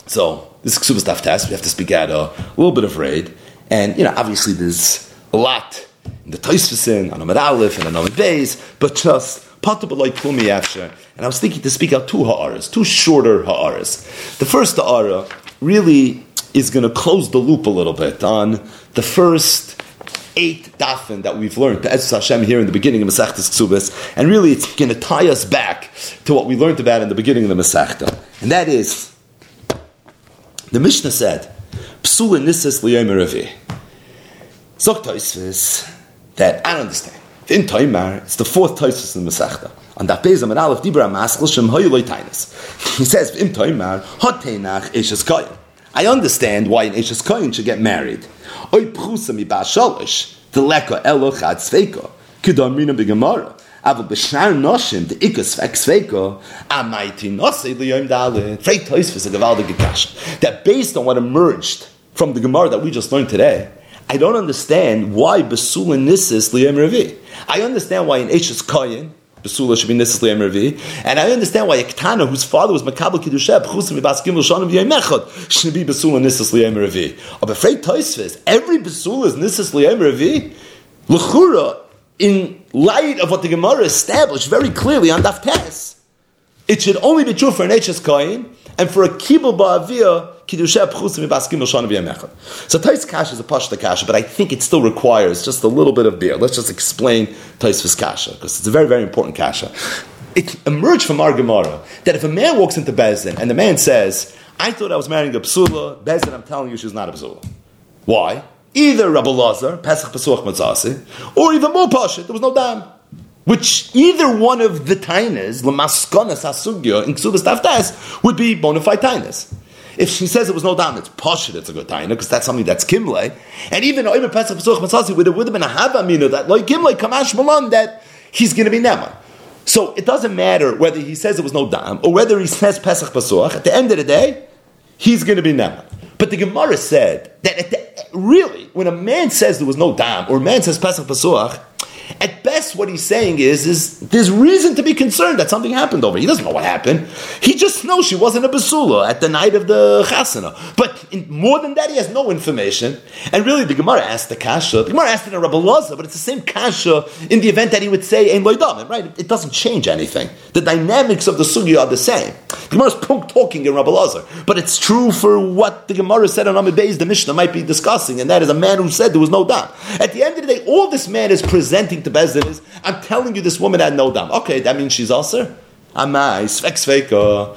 So this is Ksubas Daf Tes. We have to speak out a little bit of raid, and obviously there's a lot in the Tosfos on Amud Aleph and on Amud Beis, but just Patu B'Loi Klumi Afsher. And I was thinking to speak out two ha'aras, two shorter ha'aras. The first ha'ara really is going to close the loop a little bit on the first 8 dafin that we've learned, Be'ezus Hashem, here in the beginning of Masechtas Ksubas, and really it's going to tie us back to what we learned about in the beginning of the Masechta. And that is, the Mishnah said, Psula Nisas L'Yom Revi. Zok Tosfos that I don't understand. In Toimar, it's the 4th Tosfos in the Masechta. On that Beis Amud Aleph Dibra Maskil Shem Hoyu Lo Tainas. He says, in Toimar, Hoteinach Eishes Kohen. I understand why an Eishes Kohen should get married. Oy Pchusa Mi Ba Shalosh, the Leko Elo Chad Sveiko, Kidam Mina B'Gemara. Aval b'shar noshim the ikus v'eksveiko amayti nosei liyom dalet. Frei Tosfos a gewaldige kasha that based on what emerged from the Gemara that we just learned today, I don't understand why besula nisis liyom revi. I understand why an Eishes Kohen besula should be nisis liyom revi, and I understand why a ketana whose father was makabel kiddusha b'chusim b'bas gimel shanim v'yom echad should be besula nisis liyom revi. But Frei Tosfos, every besula is nisis liyom revi. L'chura, in light of what the Gemara established very clearly on Daf Tes, it should only be true for an Eishes Kohen and for a Kibul Ba'aviyah Kiddusha Pchusim B'Bas Gimel Shanim V'Yom Echad. So Tais Kasha is a Pashta Kasha, but I think it still requires just a little bit of beer. Let's just explain Taisvus Kasha, because it's a very, very important Kasha. It emerged from our Gemara that if a man walks into Bezdin and the man says, I thought I was marrying a Psula, Bezdin, I'm telling you she's not a Psula. Why? Either Rabbi Lazar, Pesach Pesuach Matzasi, or even more Pashit, there was no dam. Which either one of the tainas, Lamaskonas Asugya, in Ksubas Daf Tes, would be bona fide tainas. If she says it was no dam, it's Pashit, it's a good taina, because that's something that's Kimle. And even Oimer Pesach Pesuach Matzasi, it would have been a Havamina that, like Kimle, Kamash Malan, that he's going to be Neman. So it doesn't matter whether he says it was no dam, or whether he says Pesach Pesuach, at the end of the day, he's going to be Neman. But the Gemara said that really, when a man says there was no dam, or a man says Pesach Pesuach, at best what he's saying is there's reason to be concerned that something happened over. He doesn't know what happened. He just knows she wasn't a Basula at the night of the Chasana. But more than that, he has no information. And really, the Gemara asked the Kasha. The Gemara asked it in Rabbi Lazar, but it's the same Kasha in the event that he would say, Ein Loidam, right? It doesn't change anything. The dynamics of the Sugya are the same. The Gemara's talking in Rabbi Lazar. But it's true for what the Gemara said on Amud Beis, the Mishnah might be discussing, and that is a man who said there was no dam. At the end of the day, all this man is presenting to Bezdin is, I'm telling you this woman had no dam. Okay, that means she's aser? Amai, svek sveika,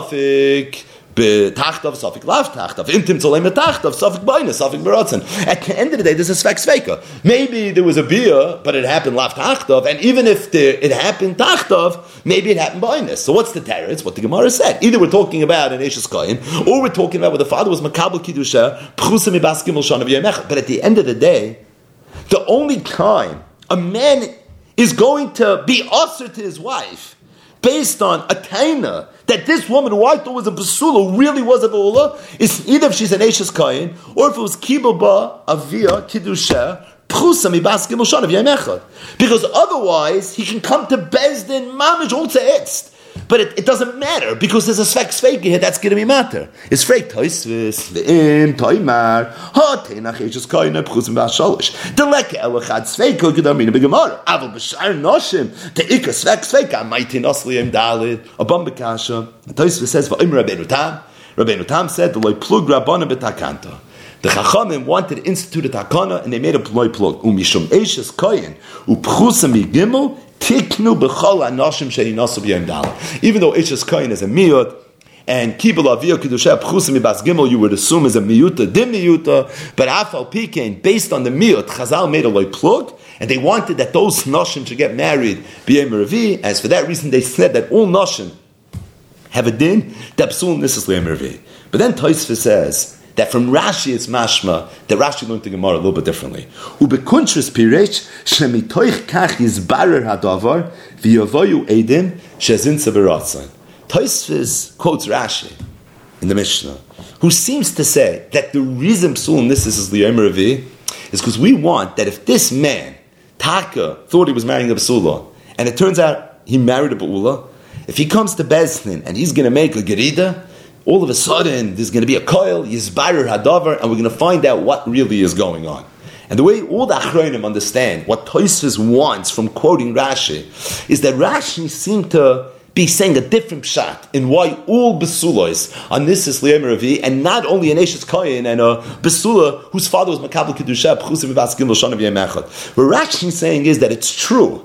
sofik, betachtav, sofik lav tachtav, intim tzolem betachtav, sofik boina, sofik beratzen. At the end of the day, this is svek sveika. Maybe there was a bia, but it happened lav tachtav, and even if it happened tachtav, maybe it happened boina. So what's the terror? It's what the Gemara said. Either we're talking about an Eishes Kohen, or we're talking about where the father was makabel kiddusha, pchusim ibas gimel shana v'yemech. But at the end of the day, the only time a man is going to be usher to his wife based on a taina that this woman who I thought was a basula really was a ba'ula is either if she's an Eishes Kohen or if it was kibul ba avia kiddusha pchusa mibas gimel shana v'yom echad. Because otherwise he can come to Bezdin mamish all tza'etzt. But it doesn't matter because there's a svek sveika here that's going to be matter. It's Frei Tosfos ve'im toimar ha'teinach Eishes Kohen pchusim v'ashalish the leke elachad sveika kedamina b'gemara aval b'shar noshim the ikka svek sveika amayti nosliyim dalid a bambakasha. Tosfos says va'im Rabbeinu Tam said the loy plug rabbana b'takanta. The Chachamim wanted to institute a takana and they made a loy plug umishum Eishes Kohen upchusim v'gimel tiknu b'chol anoshim she'inasu b'yom daled. Even though Eishes Kohen is a miyut and kibul aviyah kedusha pchusim ibas gimel, you would assume is a miyuta dim miyuta, but afal pikein based on the miyut, Chazal made a loy plug, and they wanted that those noshim should get married b'yom revi. As for that reason, they said that all noshim have a din that psul nisas b'yom revi. But then Tosfos says that from Rashi it's mashma that Rashi learned the Gemara a little bit differently. Ubekuntris piresh shemitoich kach yizbarer hadavar v'yavoyu edim shezin severatzon. Tosfos quotes Rashi in the Mishnah, who seems to say that the reason psul nisas is liyom revi is because we want that if this man Taka thought he was marrying a basula and it turns out he married a ba'ula, if he comes to Bezdin and he's going to make a gerida, all of a sudden there's going to be a koil, Yizbarer Hadavar, and we're going to find out what really is going on. And the way all the Achronim understand what Tosfos wants from quoting Rashi is that Rashi seemed to be saying a different pshat in why all besulos on Nisis Li'emer Revi, and not only an Eshes Koyin and a besula whose father was Makabel Kedusha Pchusim V'Vaskim L'Shon V'Yem Echad. What Rashi is saying is that it's true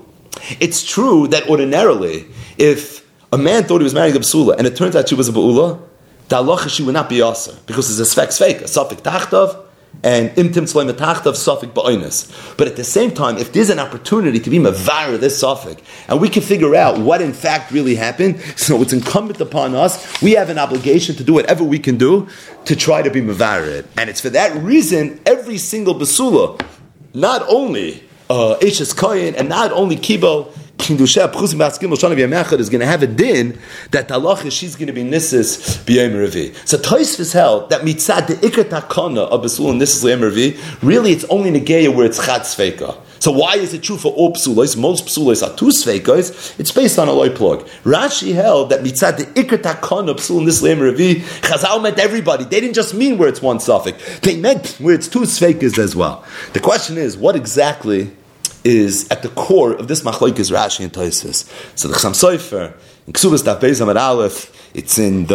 that ordinarily if a man thought he was marrying a besula and it turns out she was a beula, the halacha she would not be aser because it's a svek, a suffik tachtav, and imtim tzloim tachtav suffik ba'oinus. But at the same time, if there's an opportunity to be mavar this suffik, and we can figure out what in fact really happened, so it's incumbent upon us, we have an obligation to do whatever we can do to try to be mavar it. And it's for that reason, every single besula, not only Eshes Koyin, and not only Kibel, Kindusha Pchusim V'Askim L'Shon V'Yem Echad is going to have a din that the halacha she's going to be Nisis B'Yom Revi. So Tosfos held that mitzad the Iker Takana of Besul and Nisis B'Yom Revi, really it's only Negeya where it's Chad Sveika. So why is it true for all psulos? Most psulos are two sveikas. It's based on a loy plug. Rashi held that mitzad the Iker Takana Besul and Nisis B'Yom Revi, Chazal meant everybody. They didn't just mean where it's one suffix. They meant where it's two sveikas as well. The question is, what exactly is at the core of this machlokes Rashi and Tosfos? So the Chassam Sofer in Ksubas Daf Beis Amud Aleph, it's in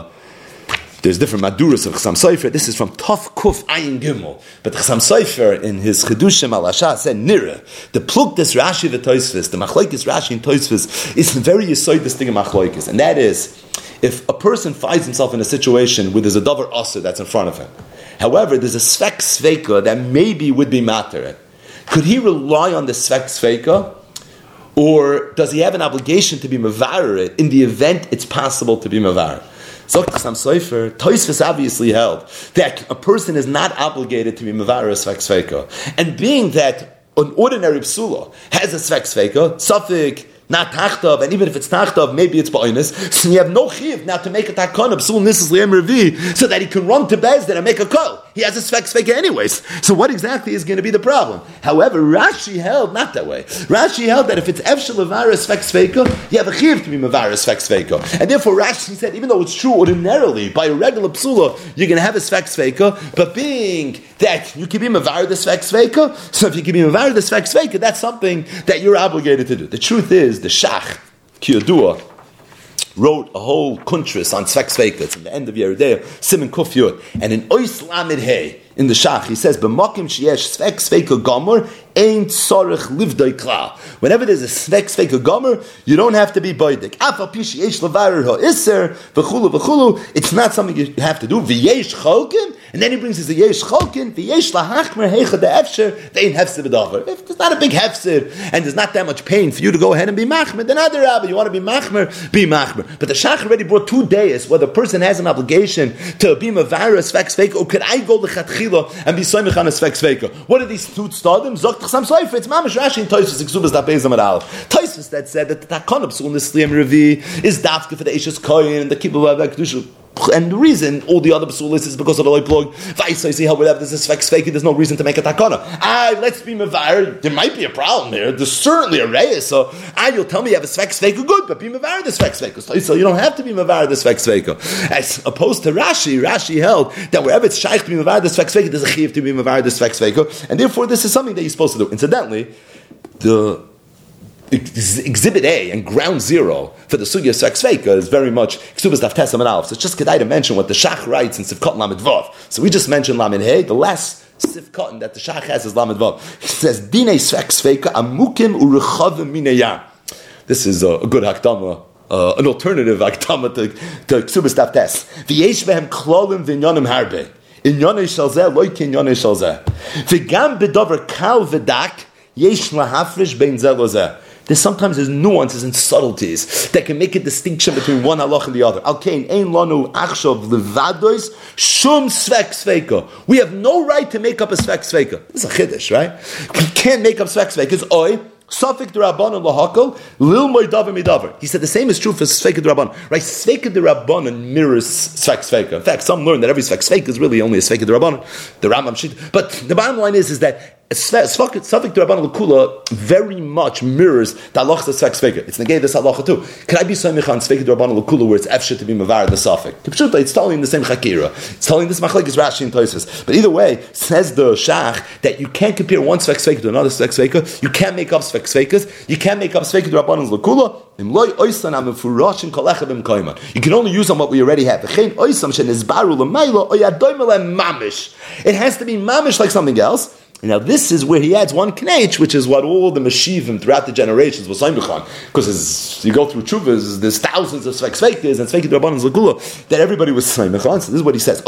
there's different maduras of Chassam Sofer. This is from Tov Kuf Ayin Gimel, but the Chassam Sofer in his Chedushim Al Asha said Nira. The pluktas Rashi and Tosfos, the machlokes Rashi and Tosfos, is very yisoidus thing in machlokes, and that is if a person finds himself in a situation where there's a davar aser that's in front of him. However, there's a svek sveika that maybe would be matter. Could he rely on the svek sveika, or does he have an obligation to be mevarer it in the event it's possible to be mevarer? Zok Chassam Sofer, Tosfos obviously held that a person is not obligated to be mevarer a svek sveika, and being that an ordinary psula has a svek sveika, suffik not tachtav, and even if it's tachtav, maybe it's ba'inus. So you have no chiv now to make a takana b'sul nisis li'em revi, so that he can run to Bezdin and make a call. He has a svek anyways. So what exactly is going to be the problem? However, Rashi held not that way. Rashi held that if it's efshel levara svek you have a chiv to be mevara svek, and therefore Rashi said, even though it's true ordinarily by a regular psula, you're going to have a svek, but being that you can be mevara the svek, so if you can be mevara the svek, that's something that you're obligated to do. The truth is, the Shach, Kiyodua, wrote a whole kuntris on Svek Sveika. It's in the end of Yeridea, Simon Kuf Yud. And in Ois Lamed Hey, in the Shach, he says, B'mokim sheyesh Svek Sveika Gomer, ein tzorich livdoi klal. Whenever there's a Svek Sveika Gomer, you don't have to be boidik. Afal pi sheyesh levarer ha'isser, v'chulu, it's not something you have to do. V'yesh cholkin, and then he brings his yesh cholkin, v'yesh lahachmer heicha de'efsher, ve'in hefser b'davar. If there's not a big hefser, and there's not that much pain for you to go ahead and be machmer, then other rabbi, you want to be machmer. But the Shach already brought 2 days where the person has an obligation to be mavara svek sveika, or could I go lechatchila and be soymich on a svek sveika? What are these two stadim? Zok Chassam Sofer, it's mamash Rashi and Tosfos Ksubas Daf Beis Amud Aleph. Tosfos that said that the takana b'sul nisis li'em revi is dafka for the Eshes Koyin and the Kibbutz Kedusha. And the reason all the other basulis is because of the loy plug. Vaisa, see how whatever this is svek, there's no reason to make a takana. Let's be mevar. There might be a problem here. There's certainly a reyes. So you'll tell me you have a svek, good, but be mevar the svek. So you don't have to be mevar the svek. As opposed to Rashi held that wherever it's shaykh to be mevar the svek, there's a chiv to be mevar the svek, and therefore this is something that you're supposed to do. Incidentally, the Exhibit A and ground zero for the sugya svek sveika is very much Ksubas Daf Tes Amud Aleph. So it's just kedai to mention what the Shach writes in Sivkot Lamed Vav. So we just mentioned Lamed Hey. The last Sivkot that the Shach has is Lamed Vav. He says Dinei svek sveika amukim urechavim minayam. This is a good hakdama, an alternative hakdama to Ksubas Daf Tes. V'yesh behem klolim v'inyanim harbe. Inyonei shel zeh loy ki inyonei shel zeh. V'gam bedover kal v'dak yesh lahafrish bein zeh lo zeh. Sometimes there's nuances and subtleties that can make a distinction between one halach and the other. Alkein ein lanu achshav levados shum svek sveika. We have no right to make up a svek sveika. This is a chiddush, right? We can't make up svek sveika. It's oi safik d'rabbanan lahakol lil moidavar midavar. He said the same is true for svek d'rabbanan. Right? Svek d'rabbanan mirrors svek sveika. In fact, some learn that every svek sveika is really only a svek d'rabbanan. The Rambam shit. But the bottom line is that Safek D'Rabbanan L'Kula very much mirrors the halacha of Sfek Sveika. It's negay this halacha too. Can I be Samich on Sfek D'Rabbanan L'Kula where it's efshit to be Mavar the Safek? It's telling the same Chakira. It's telling this Machlek is Rashi and Tosfos. But either way, says the Shach that you can't compare one Sfek Sveika to another Sfek Sveika. You can't make up Sfek Sveikas. You can't make up Sfek D'Rabbanan L'Kula. You can only use on what we already have. It has to be mamish like something else. Now this is where he adds one knech, which is what all the Meshivim throughout the generations was Saimduchan. Because as you go through Chuvas, there's thousands of Sveikas and Sveikid Rabbanan Zagula that everybody was Saimduchan. So this is what he says.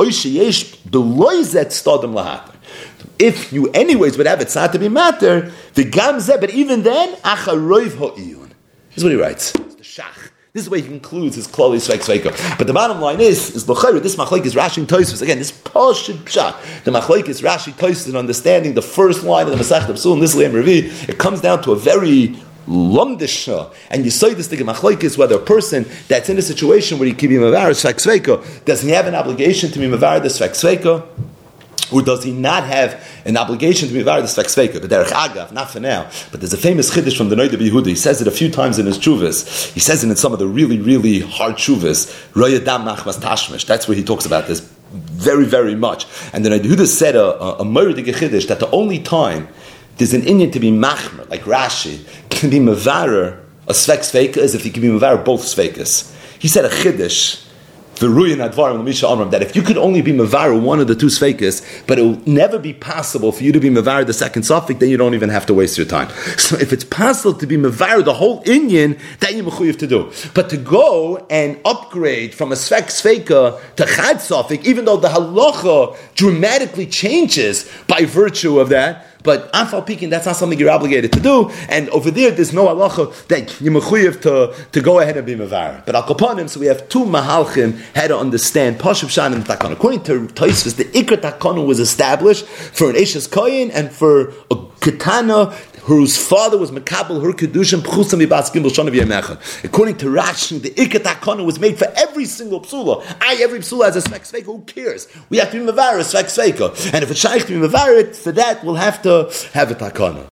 If you anyways would have it to be matter, the gamzeh, but even then, acharoiv ha'iyun. This is what he writes. It's the Shach. This is where he concludes his Klali Sveika. But the bottom line is l'chayra, this Machlek is Rashi and Tosfos. Again, this Pashut Pshat. The Machlek is Rashi Tosfos in understanding the first line of the Masechet Psul and this Leim Revi. It comes down to a very lumdisha. And you say this thing in Machlek is whether a person that's in a situation where he can be Mavar Sveika, does he have an obligation to be Mavar the Sveika? Or does he not have an obligation to be Mavar the Svek But Derech Agav, not for now. But there's a famous Chiddush from the Noida B'Yehuda. He says it a few times in his Chuvas. He says it in some of the really, really hard Chuvas. Roya Dam Machmas Tashmish. That's where he talks about this very, very much. And the Noida B'Yehuda said a Moirdig Chiddush that the only time there's an Inyan to be Machmer, like Rashi, can be Mavar a Svek is if he can be Mavar both Svekas. He said a Chiddush that if you could only be Mavar one of the two Sveikas, but it will never be possible for you to be Mavar the second Safek, then you don't even have to waste your time. So if it's possible to be Mavar the whole Inyan, that you mechuyev to do. But to go and upgrade from a Svek Sveika to Chad Safek, even though the halacha dramatically changes by virtue of that, but Anfal Pekin, that's not something you're obligated to do. And over there's no halacha that you're mechuyev to go ahead and be mavar. But Al Kapanim, so we have two mahalchim how to understand Pashup Shan and Takana. According to Tosfos, the Ikar Takana was established for an Eishes Koyin and for a Ketana whose father was Mekabel her Kedushin Pchusam Yibas Gimbal Shana V'Yemechad. According to Rashi, the Ikar Takana was made for every single psula. Every psula has a Svek Sveika. Who cares? We have to be mavar a Svek Sveika. And if it's shaykh to be mavar it, for that we'll have to have a takana.